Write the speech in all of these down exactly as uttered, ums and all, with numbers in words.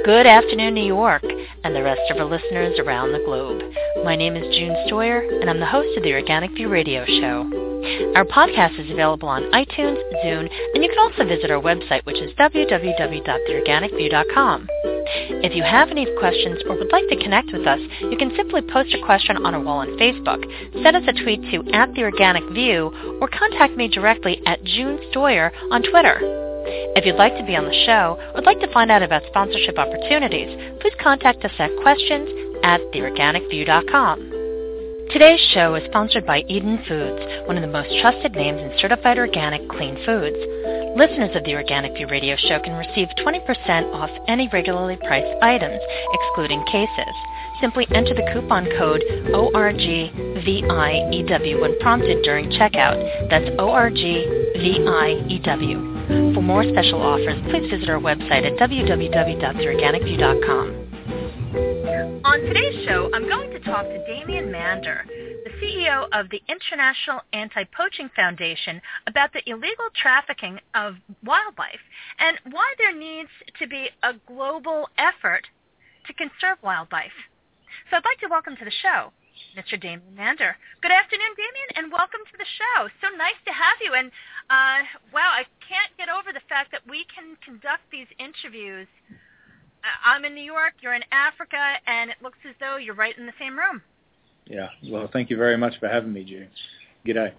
Good afternoon, New York, and the rest of our listeners around the globe. My name is June Stoyer, and I'm the host of the Organic View Radio Show. Our podcast is available on iTunes, Zune, and you can also visit our website, which is w w w dot the organic view dot com. If you have any questions or would like to connect with us, you can simply post a question on our wall on Facebook, send us a tweet to at the Organic View, or contact me directly at June Stoyer on Twitter. If you'd like to be on the show or would like to find out about sponsorship opportunities, please contact us at questions at the organic view dot com. Today's show is sponsored by Eden Foods, one of the most trusted names in certified organic clean foods. Listeners of the Organic View Radio Show can receive twenty percent off any regularly priced items, excluding cases. Simply enter the coupon code O R G V I E W when prompted during checkout. That's O R G V I E W. For more special offers, please visit our website at w w w dot the organic view dot com. On today's show, I'm going to talk to Damien Mander, the C E O of the International Anti-Poaching Foundation, about the illegal trafficking of wildlife and why there needs to be a global effort to conserve wildlife. So I'd like to welcome to the show Mister Damien Mander. Good afternoon, Damien, and welcome to the show. So nice to have you. And, uh, wow, I can't get over the fact that we can conduct these interviews. Uh, I'm in New York, you're in Africa, and it looks as though you're right in the same room. Yeah, well, thank you very much for having me, June. G'day.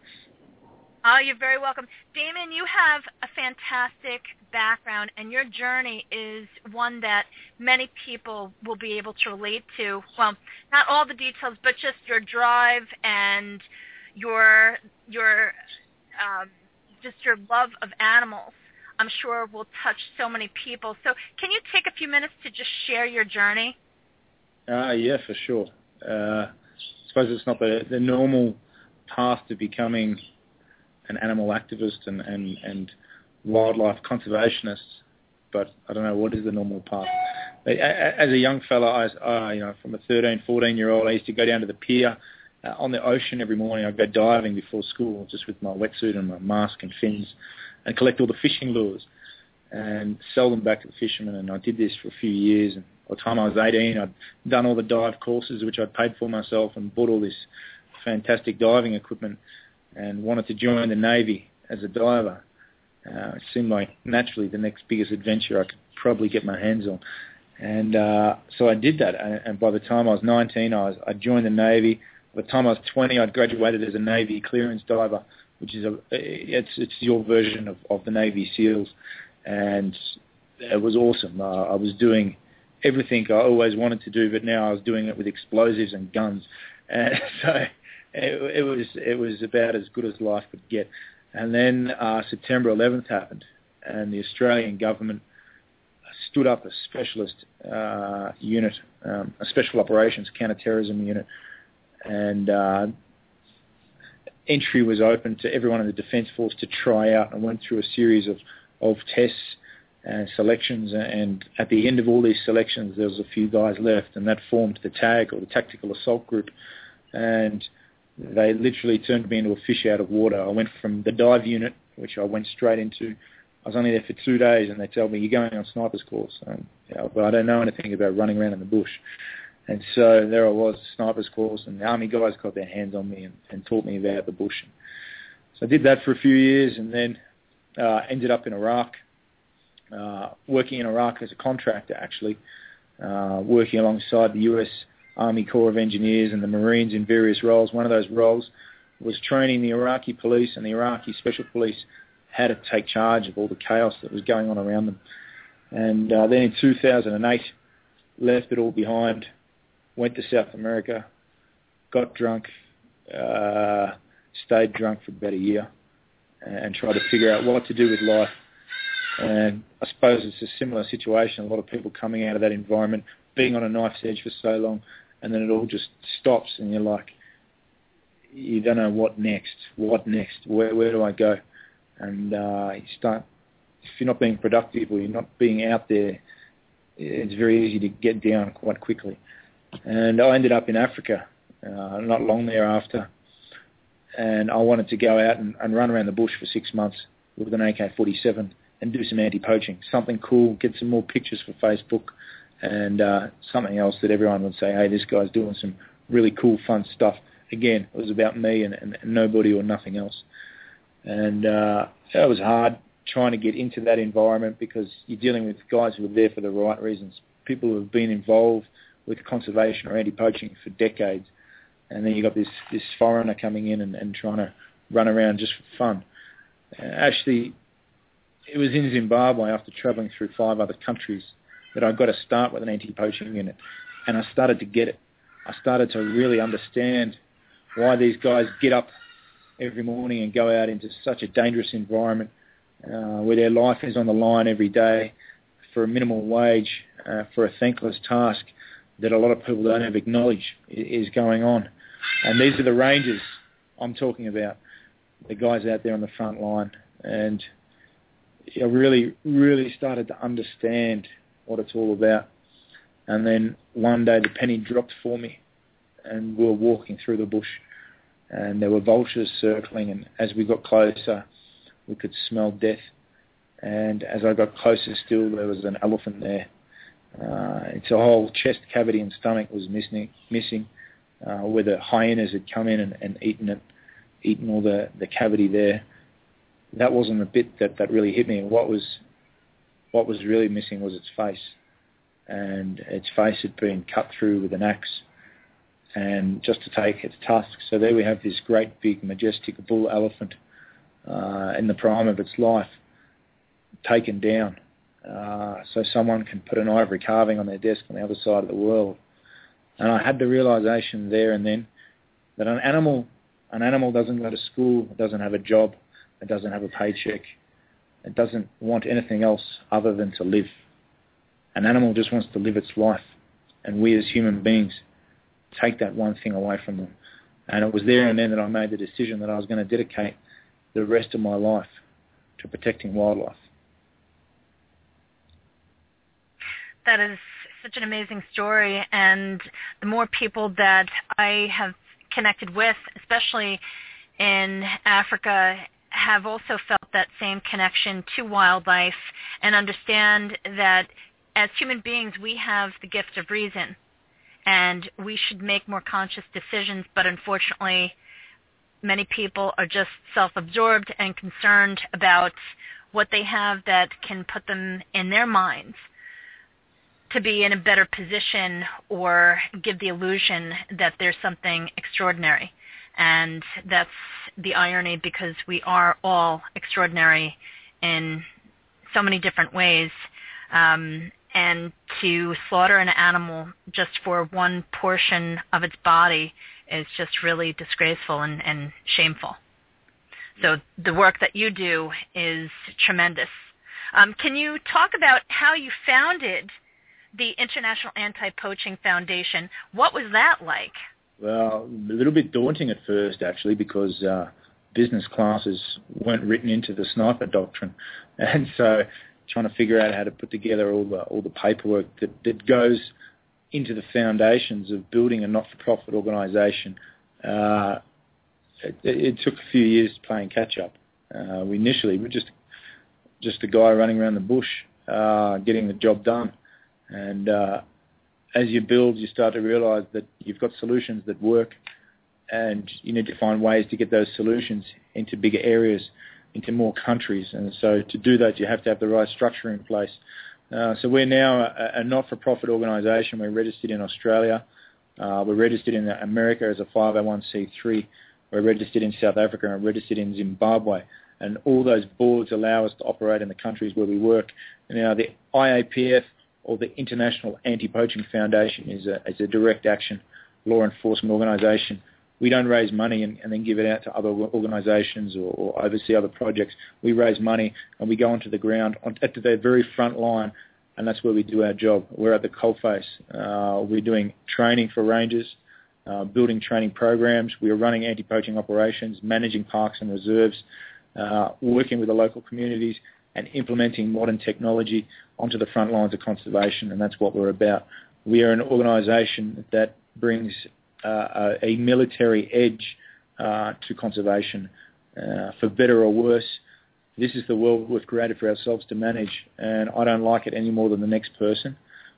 Oh, you're very welcome. Damien, you have a fantastic background, and your journey is one that many people will be able to relate to. Well, not all the details, but just your drive and your your um, just your love of animals. I'm sure will touch so many people. So can you take a few minutes to just share your journey? Uh, yeah, for sure. Uh, I suppose it's not the, the normal path to becoming an animal activist and, and, and wildlife conservationist, but I don't know what is the normal path. As a young fella, I was, uh, you know, from a thirteen, fourteen-year-old, I used to go down to the pier uh, on the ocean every morning. I'd go diving before school just with my wetsuit and my mask and fins and collect all the fishing lures and sell them back to the fishermen. And I did this for a few years. And by the time I was eighteen, I'd done all the dive courses, which I'd paid for myself, and bought all this fantastic diving equipment and wanted to join the Navy as a diver. Uh, it seemed like naturally the next biggest adventure I could probably get my hands on. And uh, so I did that. And, and by the time I was nineteen, I, was, I joined the Navy. By the time I was twenty, I'd graduated as a Navy clearance diver, which is a it's it's your version of, of the Navy SEALs. And it was awesome. Uh, I was doing everything I always wanted to do, but now I was doing it with explosives and guns. And so It, it was it was about as good as life could get. And then uh, September eleventh happened, and the Australian government stood up a specialist uh, unit, um, a special operations counter-terrorism unit, and uh, entry was open to everyone in the Defence Force to try out, and went through a series of, of tests and selections, and at the end of all these selections there was a few guys left, and that formed the TAG, or the Tactical Assault Group, and they literally turned me into a fish out of water. I went from the dive unit, which I went straight into. I was only there for two days, and they told me, you're going on sniper's course. And, you know, but I don't know anything about running around in the bush. And so there I was, sniper's course, and the Army guys got their hands on me and, and taught me about the bush. So I did that for a few years, and then uh, ended up in Iraq, uh, working in Iraq as a contractor, actually, uh, working alongside the U S Army Corps of Engineers and the Marines in various roles. One of those roles was training the Iraqi police and the Iraqi Special Police how to take charge of all the chaos that was going on around them. And uh, then in two thousand eight, left it all behind, went to South America, got drunk, uh, stayed drunk for about a year, and tried to figure out what to do with life. And I suppose it's a similar situation. A lot of people coming out of that environment, being on a knife's edge for so long, and then it all just stops, and you're like, you don't know what next, what next, where where do I go? And uh, you start, if you're not being productive or you're not being out there, it's very easy to get down quite quickly. And I ended up in Africa uh, not long thereafter, and I wanted to go out and, and run around the bush for six months with an A K forty-seven and do some anti-poaching, something cool, get some more pictures for Facebook, and uh, something else that everyone would say, hey, this guy's doing some really cool, fun stuff. Again, it was about me and, and, and nobody or nothing else. And uh, it was hard trying to get into that environment because you're dealing with guys who are there for the right reasons, people who have been involved with conservation or anti-poaching for decades. And then you got this, this foreigner coming in and, and trying to run around just for fun. Uh, actually, it was in Zimbabwe after travelling through five other countries that I got to start with an anti-poaching unit. And I started to get it. I started to really understand why these guys get up every morning and go out into such a dangerous environment uh, where their life is on the line every day for a minimal wage, uh, for a thankless task that a lot of people don't have acknowledge is going on. And these are the rangers I'm talking about, the guys out there on the front line. And I really, really started to understand what it's all about. And then one day the penny dropped for me and we were walking through the bush and there were vultures circling, and as we got closer we could smell death. And as I got closer still, there was an elephant there. Uh, its whole chest cavity and stomach was missing, missing uh, where the hyenas had come in and, and eaten it, eaten all the, the cavity there. That wasn't the bit that, that really hit me. What was what was really missing was its face. And its face had been cut through with an axe, and just to take its tusks. So there we have this great big majestic bull elephant uh, in the prime of its life, taken down. Uh, so someone can put an ivory carving on their desk on the other side of the world. And I had the realisation there and then that an animal, an animal doesn't go to school, it doesn't have a job, it doesn't have a paycheck, it doesn't want anything else other than to live. An animal just wants to live its life, and we as human beings take that one thing away from them. And it was there and then that I made the decision that I was going to dedicate the rest of my life to protecting wildlife. That is such an amazing story, and the more people that I have connected with, especially in Africa, have also felt that same connection to wildlife and understand that as human beings we have the gift of reason and we should make more conscious decisions, but unfortunately many people are just self-absorbed and concerned about what they have that can put them in their minds to be in a better position or give the illusion that there's something extraordinary. And that's the irony, because we are all extraordinary in so many different ways. Um, and to slaughter an animal just for one portion of its body is just really disgraceful and, and shameful. So the work that you do is tremendous. Um, can you talk about how you founded the International Anti-Poaching Foundation? What was that like? Well, a little bit daunting at first, actually, because uh, business classes weren't written into the sniper doctrine. And so trying to figure out how to put together all the all the paperwork that, that goes into the foundations of building a not-for-profit organisation, uh, it, it took a few years playing catch-up. Uh, we initially were just, just a guy running around the bush uh, getting the job done. And uh, as you build, you start to realise that you've got solutions that work, and you need to find ways to get those solutions into bigger areas, into more countries. And so to do that, you have to have the right structure in place. Uh, so we're now a, a not-for-profit organisation. We're registered in Australia. Uh, we're registered in America as a five oh one c three. We're registered in South Africa and registered in Zimbabwe. And all those boards allow us to operate in the countries where we work. Now, the I A P F, or the International Anti-Poaching Foundation, is a, is a direct action law enforcement organisation. We don't raise money and, and then give it out to other organisations or, or oversee other projects. We raise money and we go onto the ground, on, at the very front line, and that's where we do our job. We're at the coalface. Uh, we're doing training for rangers, uh, building training programs. We are running anti-poaching operations, managing parks and reserves, uh, working with the local communities, and implementing modern technology onto the front lines of conservation, and that's what we're about. We are an organisation that brings uh, a, a military edge uh, to conservation. Uh, for better or worse, this is the world we've created for ourselves to manage, and I don't like it any more than the next person.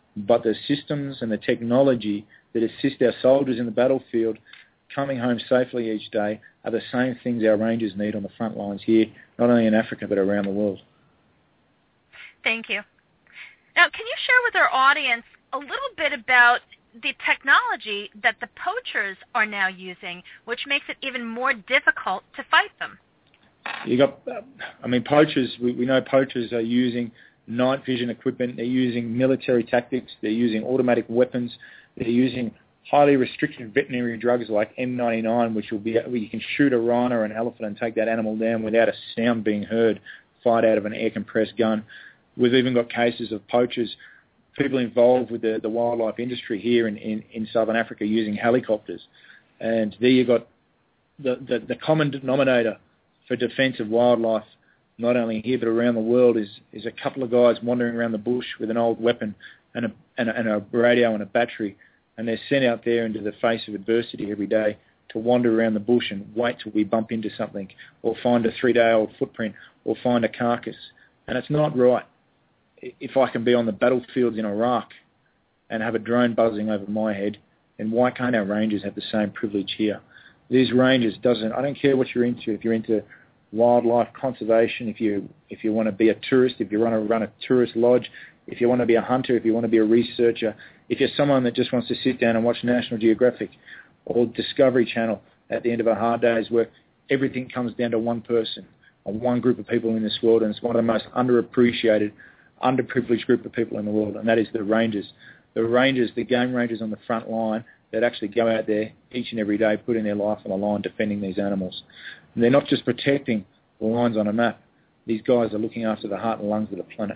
but the systems and the technology that assist our soldiers in the battlefield coming home safely each day are the same things our Rangers need on the front lines here, not only in Africa but around the world. Thank you. Now, can you share with our audience a little bit about the technology that the poachers are now using, which makes it even more difficult to fight them? You got, I mean, poachers, we, we know poachers are using night vision equipment, they're using military tactics, they're using automatic weapons, they're using highly restricted veterinary drugs like M ninety-nine, which will be, where you can shoot a rhino or an elephant and take that animal down without a sound being heard, fired out of an air-compressed gun. We've even got cases of poachers, people involved with the, the wildlife industry here in, in, in southern Africa using helicopters. And there you've got the, the, the common denominator for defence of wildlife, not only here but around the world, is, is a couple of guys wandering around the bush with an old weapon and a, and a, and a radio and a battery, and they're sent out there into the face of adversity every day to wander around the bush and wait till we bump into something or find a three-day-old footprint or find a carcass. And it's not right. If I can be on the battlefields in Iraq and have a drone buzzing over my head, then why can't our rangers have the same privilege here? These rangers doesn't, I don't care what you're into, if you're into wildlife conservation, if you if you want to be a tourist, if you want to run a tourist lodge, if you want to be a hunter, if you want to be a researcher, if you're someone that just wants to sit down and watch National Geographic or Discovery Channel at the end of a hard day's work, everything comes down to one person, or one group of people in this world, and it's one of the most underappreciated, underprivileged group of people in the world, and that is the rangers. The rangers, the game rangers on the front line that actually go out there each and every day, putting their life on the line, defending these animals. And they're not just protecting the lines on a map. These guys are looking after the heart and lungs of the planet.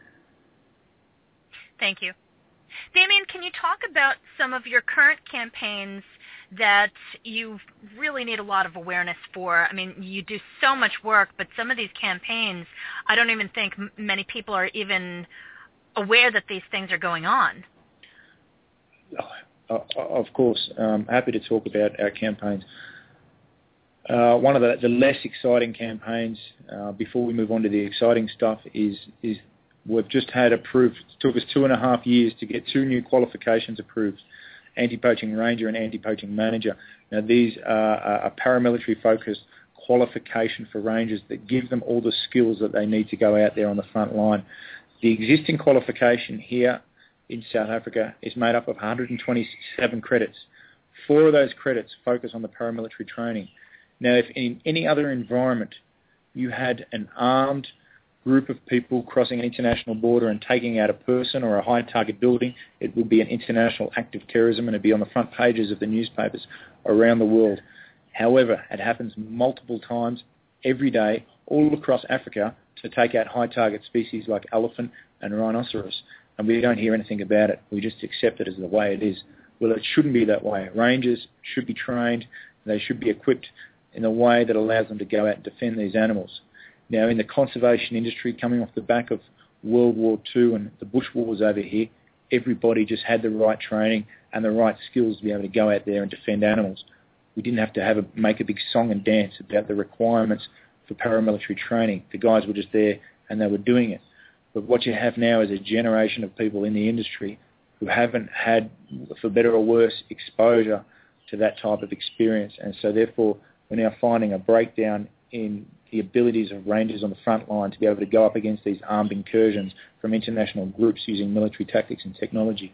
Thank you. Damien, can you talk about some of your current campaigns that you really need a lot of awareness for? I mean, you do so much work, but some of these campaigns, I don't even think m- many people are even aware that these things are going on. Oh, of course. Um, happy to talk about our campaigns. Uh, one of the, the less exciting campaigns, uh, before we move on to the exciting stuff, is is we've just had approved, it took us two and a half years to get two new qualifications approved, anti-poaching ranger and anti-poaching manager. Now these are a paramilitary focused qualification for rangers that give them all the skills that they need to go out there on the front line. The existing qualification here in South Africa is made up of one hundred twenty-seven credits. Four of those credits focus on the paramilitary training. Now, if in any other environment you had an armed group of people crossing an international border and taking out a person or a high-target building, it would be an international act of terrorism and it would be on the front pages of the newspapers around the world. However, it happens multiple times every day all across Africa to take out high-target species like elephant and rhinoceros, and we don't hear anything about it. We just accept it as the way it is. Well, it shouldn't be that way. Rangers should be trained. They should be equipped in a way that allows them to go out and defend these animals. Now, in the conservation industry, coming off the back of World War Two and the bush wars over here, everybody just had the right training and the right skills to be able to go out there and defend animals. We didn't have to have a, make a big song and dance about the requirements for paramilitary training. The guys were just there and they were doing it. But what you have now is a generation of people in the industry who haven't had, for better or worse, exposure to that type of experience. And so therefore, we're now finding a breakdown in the abilities of rangers on the front line to be able to go up against these armed incursions from international groups using military tactics and technology.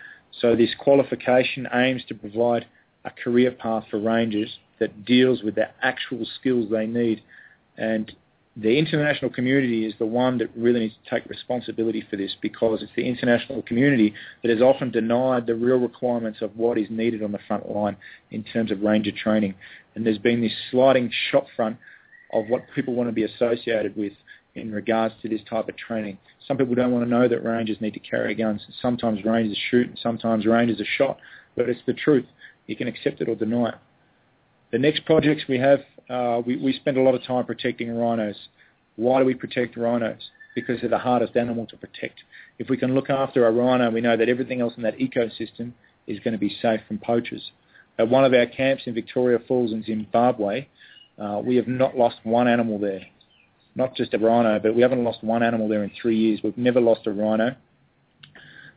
So this qualification aims to provide a career path for rangers that deals with the actual skills they need. And the international community is the one that really needs to take responsibility for this, because it's the international community that has often denied the real requirements of what is needed on the front line in terms of ranger training. And there's been this sliding shop front of what people want to be associated with in regards to this type of training. Some people don't want to know that rangers need to carry guns. Sometimes rangers shoot and sometimes rangers are shot, but it's the truth. You can accept it or deny it. The next projects we have, uh, we, we spend a lot of time protecting rhinos. Why do we protect rhinos? Because they're the hardest animal to protect. If we can look after a rhino, we know that everything else in that ecosystem is going to be safe from poachers. At one of our camps in Victoria Falls in Zimbabwe, uh, we have not lost one animal there. Not just a rhino, but we haven't lost one animal there in three years. We've never lost a rhino.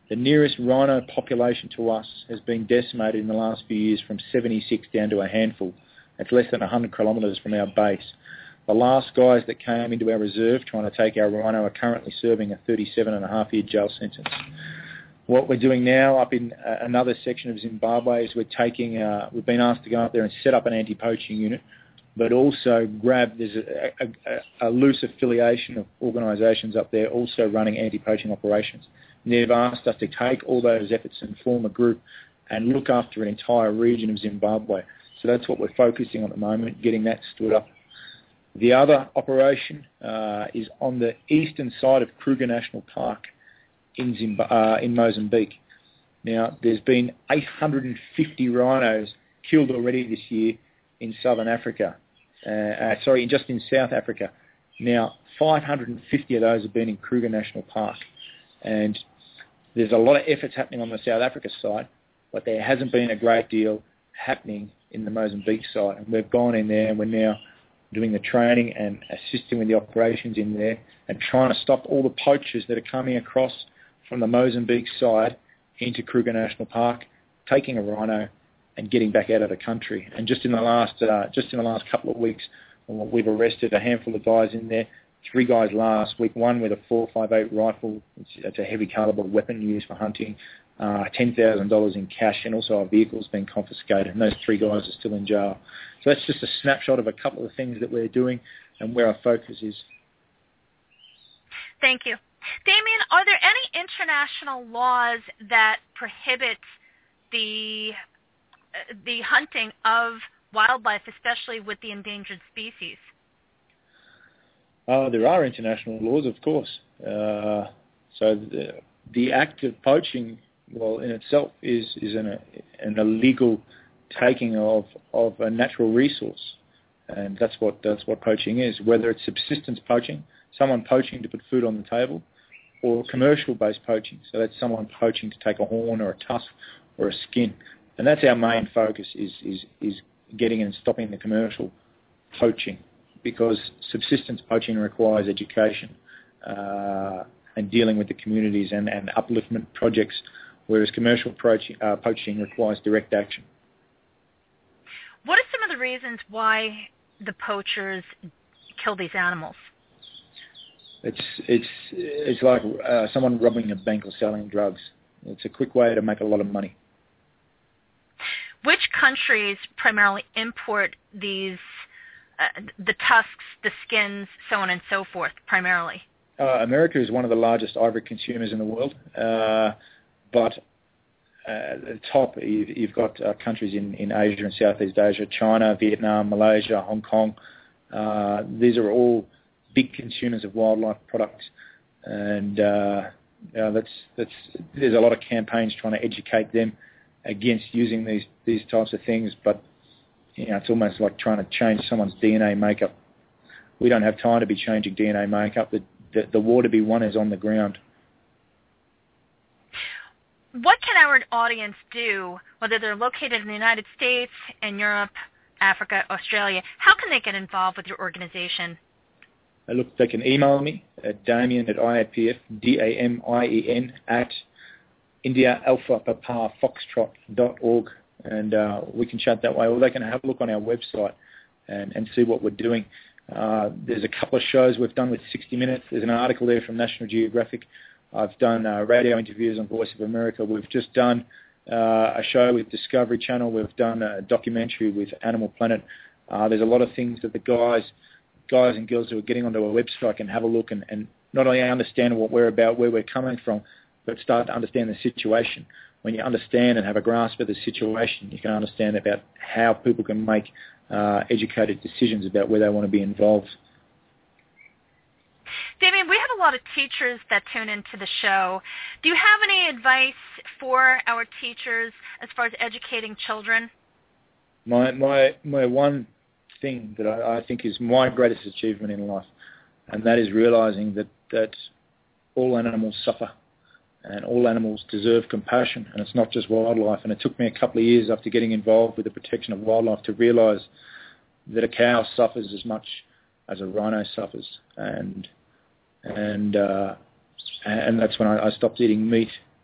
The nearest rhino population to us has been decimated in the last few years from seventy-six down to a handful. It's less than one hundred kilometres from our base. The last guys that came into our reserve trying to take our rhino are currently serving a thirty-seven and a half year jail sentence. What we're doing now up in uh, another section of Zimbabwe is we're taking, uh, we've been asked to go up there and set up an anti-poaching unit, but also grab, there's a, a, a, a loose affiliation of organisations up there also running anti-poaching operations. And they've asked us to take all those efforts and form a group and look after an entire region of Zimbabwe. So that's what we're focusing on at the moment, getting that stood up. The other operation uh, is on the eastern side of Kruger National Park in, Zimb- uh, in Mozambique. Now, there's been eight hundred fifty rhinos killed already this year in southern Africa. Uh, uh, sorry, just in South Africa. Now, five hundred fifty of those have been in Kruger National Park. And there's a lot of efforts happening on the South Africa side, but there hasn't been a great deal happening in the Mozambique side. And we've gone in there and we're now doing the training and assisting with the operations in there and trying to stop all the poachers that are coming across from the Mozambique side into Kruger National Park, taking a rhino and getting back out of the country. And just in the last, uh, just in the last couple of weeks, we've arrested a handful of guys in there. Three guys last week, one with a four fifty-eight rifle. It's, it's a heavy caliber weapon used for hunting. Uh, ten thousand dollars in cash, and also our vehicle's been confiscated. And those three guys are still in jail. So that's just a snapshot of a couple of things that we're doing and where our focus is. Thank you. Damien, are there any international laws that prohibit the uh, the hunting of wildlife, especially with the endangered species? Uh, there are international laws, of course. Uh, so the, the act of poaching, well, in itself is is an, an illegal taking of, of a natural resource, and that's what that's what poaching is. Whether it's subsistence poaching, someone poaching to put food on the table, or commercial-based poaching, so that's someone poaching to take a horn or a tusk or a skin, and that's our main focus is is is getting and stopping the commercial poaching, because subsistence poaching requires education uh, and dealing with the communities and, and upliftment projects, whereas commercial poaching, uh, poaching requires direct action. What are some of the reasons why the poachers kill these animals? It's it's it's like uh, someone robbing a bank or selling drugs. It's a quick way to make a lot of money. Which countries primarily import these, uh, the tusks, the skins, so on and so forth, primarily? Uh, America is one of the largest ivory consumers in the world, uh, but uh, at the top you've, you've got uh, countries in, in Asia and Southeast Asia, China, Vietnam, Malaysia, Hong Kong. Uh, these are all big consumers of wildlife products, and uh, you know, that's that's there's a lot of campaigns trying to educate them against using these these types of things. But you know, it's almost like trying to change someone's D N A makeup. We don't have time to be changing D N A makeup. The the, the war to be won is on the ground. What can our audience do, whether they're located in the United States, in Europe, Africa, Australia? How can they get involved with your organization? Uh, look, they can email me at Damien at I A P F, D A M I E N, at India Alpha Papa Foxtrot dot org, and uh, we can chat that way. Or they can have a look on our website and, and see what we're doing. Uh, there's a couple of shows we've done with sixty minutes. There's an article there from National Geographic. I've done uh, radio interviews on Voice of America. We've just done uh, a show with Discovery Channel. We've done a documentary with Animal Planet. Uh, there's a lot of things that the guys guys and girls who are getting onto our website can have a look and, and not only understand what we're about, where we're coming from, but start to understand the situation. When you understand and have a grasp of the situation, you can understand about how people can make uh, educated decisions about where they want to be involved. Damien, we have a lot of teachers that tune into the show. Do you have any advice for our teachers as far as educating children? My my my one thing that I, I think is my greatest achievement in life, and that is realizing that, that all animals suffer and all animals deserve compassion, and it's not just wildlife. And it took me a couple of years after getting involved with the protection of wildlife to realize that a cow suffers as much as a rhino suffers, and and uh, and that's when I, I stopped eating meat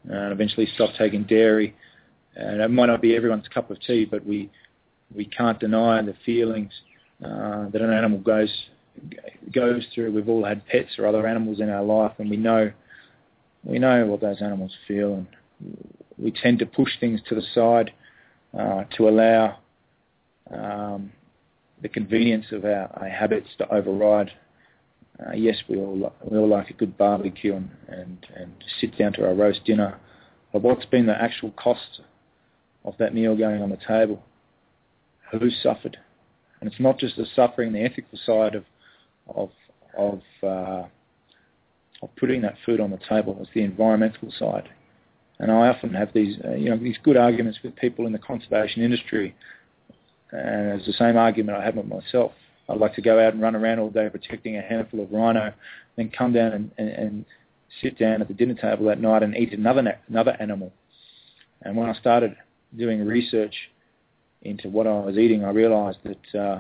and eventually stopped taking dairy. And it might not be everyone's cup of tea, but we we can't deny the feelings uh, that an animal goes goes through. We've all had pets or other animals in our life, and we know we know what those animals feel, and we tend to push things to the side uh, to allow um, the convenience of our, our habits to override. Uh, yes, we all we all like a good barbecue and, and, and sit down to our roast dinner, but what's been the actual cost of that meal going on the table? Who suffered? And it's not just the suffering, the ethical side of of of, uh, of putting that food on the table. It's the environmental side. And I often have these uh, you know these good arguments with people in the conservation industry, and it's the same argument I have with myself. I'd like to go out and run around all day protecting a handful of rhino, then come down and, and, and sit down at the dinner table that night and eat another another animal. And when I started doing research into what I was eating, I realised that uh,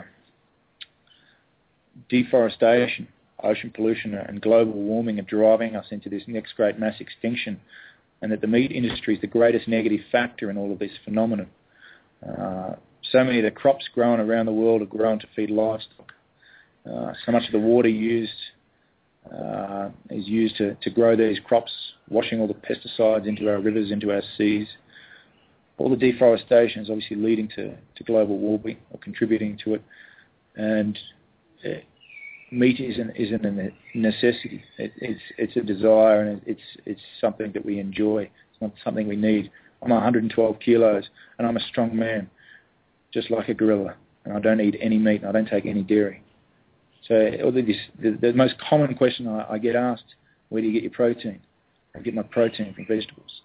deforestation, ocean pollution and global warming are driving us into this next great mass extinction, and that the meat industry is the greatest negative factor in all of this phenomenon. Uh, so many of the crops grown around the world are grown to feed livestock. Uh, so much of the water used uh, is used to, to grow these crops, washing all the pesticides into our rivers, into our seas. All the deforestation is obviously leading to, to global warming or contributing to it. And uh, meat isn't, isn't a necessity. It, it's, it's a desire, and it's, it's something that we enjoy. It's not something we need. I'm one hundred twelve kilos and I'm a strong man, just like a gorilla. And I don't eat any meat and I don't take any dairy. So this, the, the most common question I, I get asked, where do you get your protein? I get my protein from vegetables.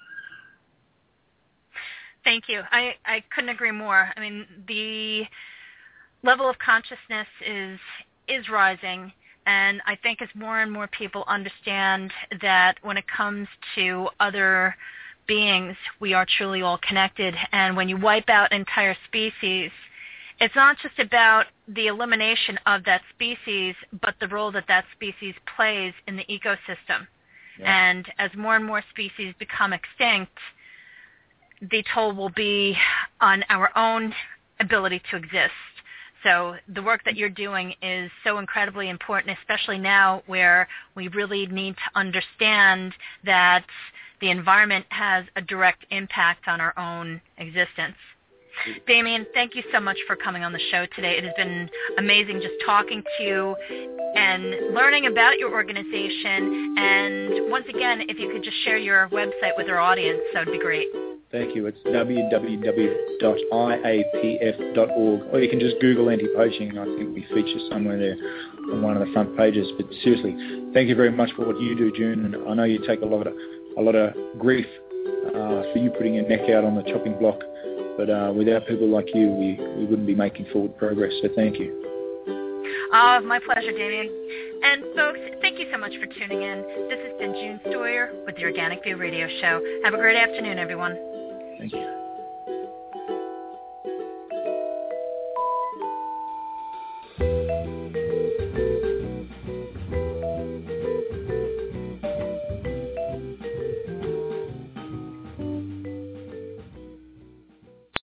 Thank you. I, I couldn't agree more. I mean, the level of consciousness is is rising, and I think as more and more people understand that when it comes to other beings, we are truly all connected, and when you wipe out an entire species, it's not just about the elimination of that species, but the role that that species plays in the ecosystem. Yeah. And as more and more species become extinct, the toll will be on our own ability to exist. So the work that you're doing is so incredibly important, especially now where we really need to understand that the environment has a direct impact on our own existence. Damien, thank you so much for coming on the show today. It has been amazing just talking to you and learning about your organization. And once again, if you could just share your website with our audience, that would be great. Thank you. It's w w w dot i a p f dot org, or you can just Google anti-poaching, and I think we feature somewhere there on one of the front pages. But seriously, thank you very much for what you do, June, and I know you take a lot of a lot of grief uh, for you putting your neck out on the chopping block. But uh, without people like you, we, we wouldn't be making forward progress. So thank you. Oh, my pleasure, Damien. And folks, thank you so much for tuning in. This has been June Stoyer with the Organic View Radio Show. Have a great afternoon, everyone. Thank you.